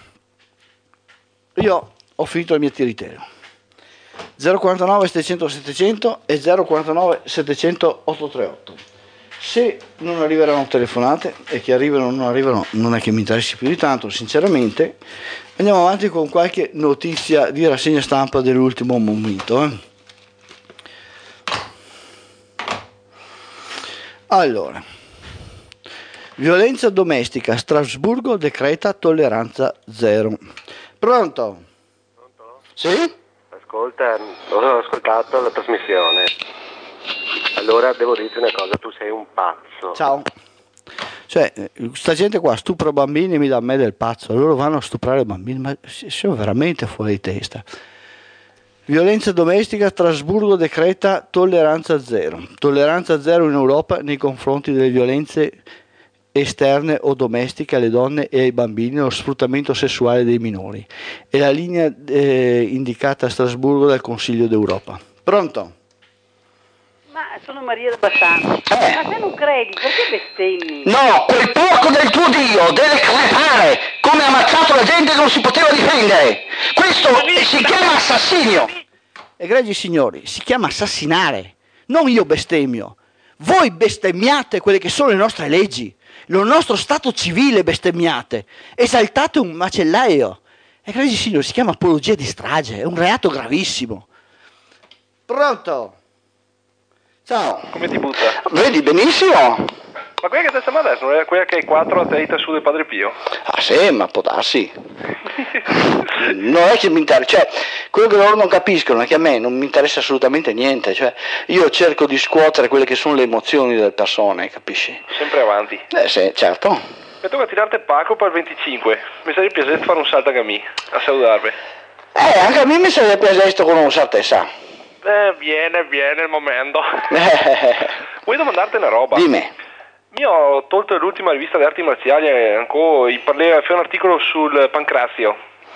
io ho finito il mio tiritero. zero quarantanove settecento settecento e zero quarantanove settecento ottocentotrentotto. Se non arriveranno telefonate, e che arrivano o non arrivano non è che mi interessi più di tanto, sinceramente, andiamo avanti con qualche notizia di rassegna stampa dell'ultimo momento. Eh. Allora, violenza domestica, Strasburgo decreta tolleranza zero. Pronto? Pronto? Sì? Ascolta, ho ascoltato la trasmissione. Allora devo dirti una cosa, tu sei un pazzo. Ciao. Cioè, sta gente qua stupra bambini e mi dà a me del pazzo, loro vanno a stuprare bambini, ma sono veramente fuori di testa. Violenza domestica, Strasburgo decreta tolleranza zero. Tolleranza zero in Europa nei confronti delle violenze esterne o domestiche alle donne e ai bambini, lo sfruttamento sessuale dei minori. È la linea eh, indicata a Strasburgo dal Consiglio d'Europa. Pronto? Ma sono Maria da Bassano. Eh. Ma se non credi, perché bestemmi? No, quel porco del tuo Dio deve crepare, come ha ammazzato la gente che non si poteva difendere. Questo si chiama assassinio. Egregi signori, si chiama assassinare. Non io bestemmio. Voi bestemmiate quelle che sono le nostre leggi. Il nostro stato civile bestemmiate. Esaltate un macellaio. Egregi signori, si chiama apologia di strage. È un reato gravissimo. Pronto? Ciao. Come ti butta? Vedi benissimo. Ma quella che adesso adesso non è quella che hai quattro a teita su del Padre Pio? Ah sì, ma può darsi. Non è che mi interessa, cioè, quello che loro non capiscono è che a me non mi interessa assolutamente niente, cioè, io cerco di scuotere quelle che sono le emozioni delle persone, capisci? Sempre avanti. Eh sì, certo. Mi tocca tirarti il pacco per il venticinque. Mi sarebbe piacere fare un salto a Gamì, a salutarvi. Eh, anche a me mi sarebbe piaciuto conoscere te, sa. Eh, viene, viene il momento. Eh, Vuoi domandarti una roba? dimmi. Io ho tolto l'ultima rivista di arti marziali e ancora parlai, fai un articolo sul pancrazio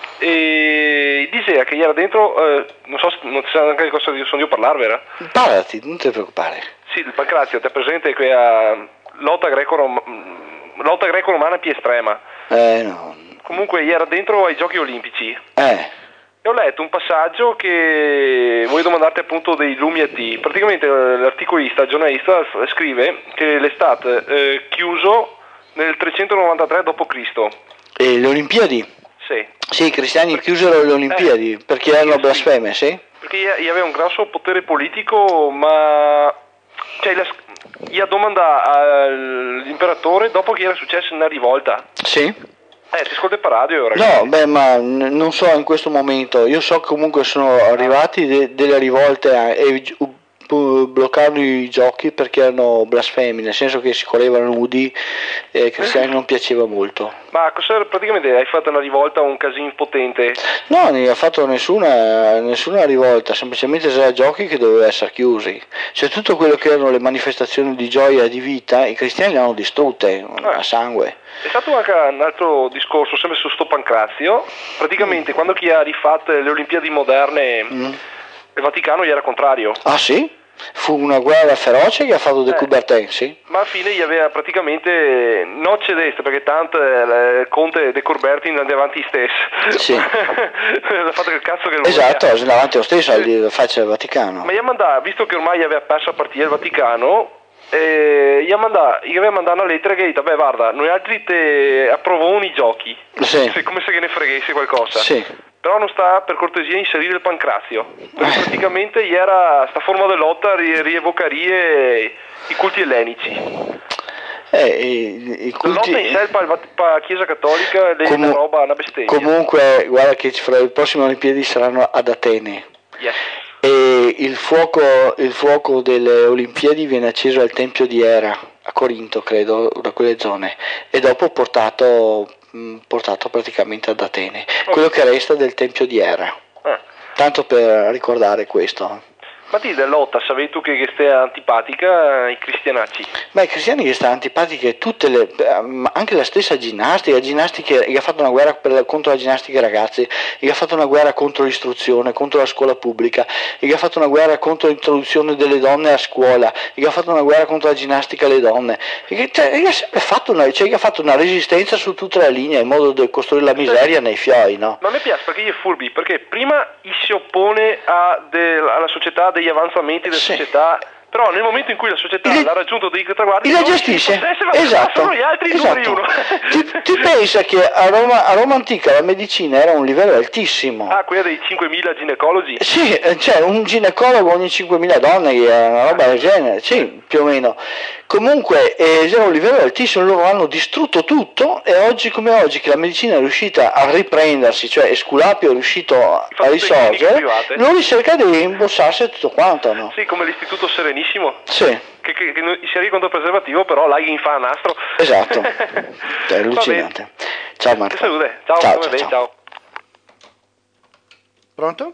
e diceva che era dentro, eh, non so, non sa neanche cosa sono io a parlare, vero? Parlati, non ti preoccupare. Sì, il pancrazio, ti è presente quella lotta greco-romana, lotta greco-romana più estrema. Eh, no. Comunque era dentro ai giochi olimpici. Eh. E ho letto un passaggio che voglio domandarti appunto dei lumi a T. Praticamente l'articolista, il giornalista scrive che l'estate eh, chiuso nel trecentonovantatré dopo Cristo. E le Olimpiadi? Sì. Sì, i cristiani chiusero le Olimpiadi eh, perché erano blasfeme, sì? Perché gli aveva un grosso potere politico, ma cioè, la, gli ha domandato all'imperatore dopo che era successa una rivolta. Sì. Eh, ti ascolti per radio, ragazzi. No, beh, ma n- non so in questo momento. Io so che comunque sono arrivati de- delle rivolte a- e bloccarono i giochi perché erano blasfemi, nel senso che si correvano nudi e ai cristiani non piaceva molto. Ma cos'era, praticamente hai fatto una rivolta, un casino potente? No, non ha fatto nessuna, nessuna rivolta, semplicemente c'erano giochi che dovevano essere chiusi. Cioè tutto quello che erano le manifestazioni di gioia e di vita, i cristiani le hanno distrutte a sangue. È stato anche un altro discorso, sempre su sto Pancrazio, praticamente mm. quando chi ha rifatto le Olimpiadi moderne, mm. il Vaticano gli era contrario. Ah sì? Fu una guerra feroce che ha fatto De eh, Coubertin, sì. Ma alla fine gli aveva praticamente non cedeste perché tanto il conte De Coubertin andava avanti stesso. Sì. L'ha fatto che cazzo che lo esatto, andava avanti lo stesso alla faccia del Vaticano. Ma gli ha mandato, visto che ormai aveva perso la partita il Vaticano, eh, gli, ha mandato, gli aveva mandato una lettera che ha detto, beh guarda, noi altri te approviamo i giochi, sì. Se, come se che ne freghesse qualcosa. Sì. Però non sta per cortesia inserire il Pancrazio, perché praticamente gli era sta forma di lotta rievocarie i culti ellenici. Eh, i, i culti... La lotta in sé per la Chiesa Cattolica è Comun- una roba, una bestemmia. Comunque, guarda che fra le prossime Olimpiadi saranno ad Atene. Yes. E il fuoco, il fuoco delle Olimpiadi viene acceso al Tempio di Era, a Corinto, credo, da quelle zone, e dopo portato... portato praticamente ad Atene, okay. Quello che resta del Tempio di Era, eh. Tanto per ricordare questo. Ma ti della lotta, sapevi tu che, che stia antipatica ai cristianacci? Beh, i cristiani che stanno antipatiche tutte le, anche la stessa ginnastica, ginnastica che ha fatto una guerra per, contro la ginnastica ai ragazzi, che ha fatto una guerra contro l'istruzione, contro la scuola pubblica, che ha fatto una guerra contro l'introduzione delle donne a scuola, che ha fatto una guerra contro la ginnastica alle donne, che, cioè, che ha sempre fatto una, cioè, che ha fatto una resistenza su tutta la linea in modo di costruire la miseria nei fioi, no? Ma a me piace perché gli è furbi, perché prima si oppone a de, alla società degli avanzamenti della sì. società, però nel momento in cui la società il, ha raggiunto dei traguardi la gestisce, esatto, sono gli altri esatto. numeri uno. ti, ti pensa che a Roma, a Roma antica la medicina era un livello altissimo. Ah, quella dei cinquemila ginecologi? Sì, cioè un ginecologo ogni cinquemila donne, che è una roba del genere, sì, più o meno. Comunque eh, era un livello altissimo, loro hanno distrutto tutto e oggi come oggi che la medicina è riuscita a riprendersi, cioè Esculapio è riuscito a risorgere, lui cerca di imbossarsi tutto quanto, no? Sì, come l'istituto Serenissimo. Sì. Che, che, che si arriva contro il preservativo, però là gli fa a nastro. Esatto, è allucinante. Ciao Marco. Salute, ciao, ciao, ciao, ciao. ciao. Pronto?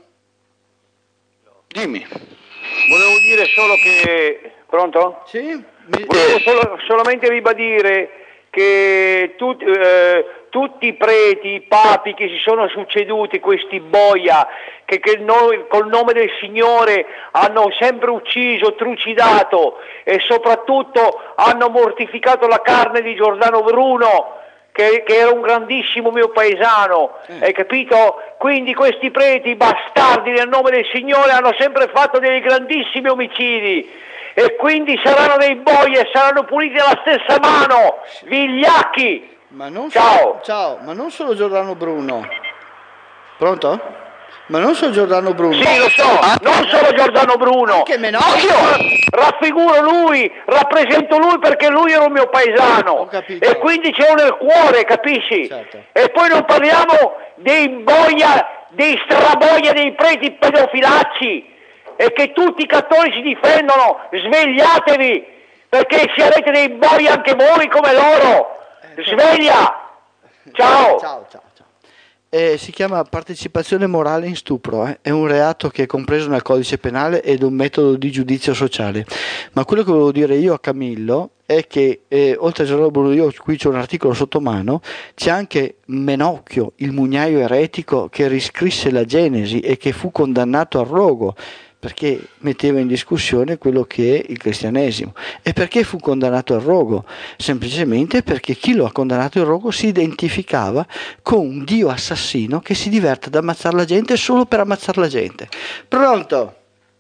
Dimmi. Volevo dire solo che... Pronto? Sì. Volevo solo, solamente ribadire che tut, eh, tutti i preti, i papi che si sono succeduti, questi boia, che, che noi, col nome del Signore hanno sempre ucciso, trucidato e soprattutto hanno mortificato la carne di Giordano Bruno, che, che era un grandissimo mio paesano, eh. Hai capito? Quindi questi preti bastardi nel nome del Signore hanno sempre fatto dei grandissimi omicidi. E quindi saranno dei boie, saranno puliti dalla stessa mano, vigliacchi. Ma non ciao. So, ciao, ma non solo Giordano Bruno. Pronto? Ma non solo Giordano Bruno. Sì, lo so, ah, non solo Giordano Bruno. Anche Menocchio. Raffiguro lui, rappresento lui perché lui era un mio paesano. Ho capito. E quindi ce l'ho nel cuore, capisci? Certo. E poi non parliamo dei boia, dei straboia, dei preti pedofilacci. E che tutti i cattolici difendono, svegliatevi, perché sarete dei boi anche voi come loro, sveglia, ciao. Ciao, ciao, ciao. Eh, si chiama partecipazione morale in stupro, eh. È un reato che è compreso nel codice penale ed un metodo di giudizio sociale, ma quello che volevo dire io a Camillo è che eh, oltre a Giordano Bruno, io qui c'è un articolo sotto mano, c'è anche Menocchio, il mugnaio eretico che riscrisse la Genesi e che fu condannato al rogo perché metteva in discussione quello che è il cristianesimo. E perché fu condannato al rogo? Semplicemente perché chi lo ha condannato al rogo si identificava con un dio assassino che si diverte ad ammazzare la gente solo per ammazzare la gente. Pronto?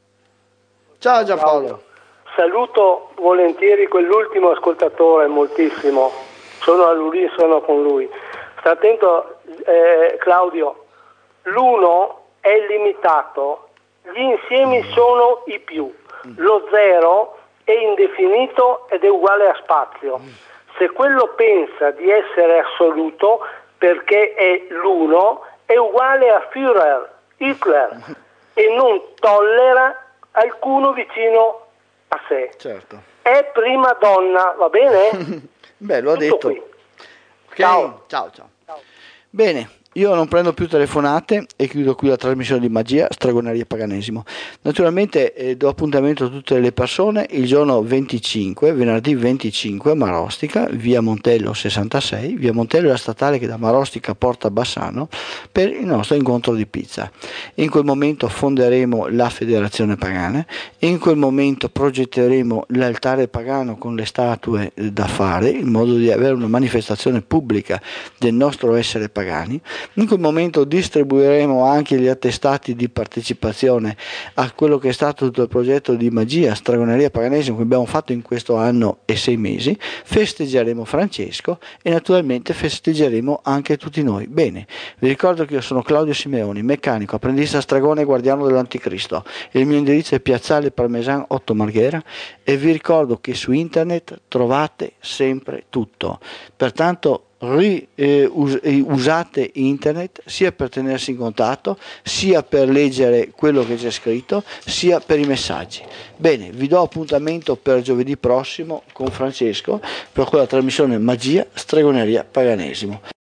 Ciao Giampaolo. Saluto volentieri quell'ultimo ascoltatore, moltissimo. Sono all'unisono con lui. Sta attento eh, Claudio, l'uno è limitato, gli insiemi sono i più, lo zero è indefinito ed è uguale a spazio. Se quello pensa di essere assoluto perché è l'uno, è uguale a Führer, Hitler, e non tollera qualcuno vicino a sé. Certo. È prima donna, va bene? Beh, lo ha Tutto detto. qui. Ok? Ciao. Ciao, ciao. Ciao. Bene, io non prendo più telefonate e chiudo qui la trasmissione di Magia, Stregoneria e Paganesimo. Naturalmente eh, do appuntamento a tutte le persone il giorno venticinque, venerdì venticinque a Marostica, via Montello sessantasei, via Montello è la statale che da Marostica porta a Bassano, per il nostro incontro di pizza. In quel momento fonderemo la Federazione Pagana, in quel momento progetteremo l'altare pagano con le statue eh, da fare, in modo di avere una manifestazione pubblica del nostro essere pagani. In quel momento distribuiremo anche gli attestati di partecipazione a quello che è stato tutto il progetto di Magia, Stregoneria e Paganesimo che abbiamo fatto in questo anno e sei mesi. Festeggeremo Francesco e naturalmente festeggeremo anche tutti noi. Bene, vi ricordo che io sono Claudio Simeoni, meccanico, apprendista stregone e guardiano dell'anticristo. Il mio indirizzo è Piazzale Parmesan otto Marghera e vi ricordo che su internet trovate sempre tutto. Pertanto Ri, eh, us, eh, usate internet sia per tenersi in contatto, sia per leggere quello che c'è scritto, sia per i messaggi. Bene, vi do appuntamento per giovedì prossimo con Francesco per quella trasmissione Magia, Stregoneria, Paganesimo.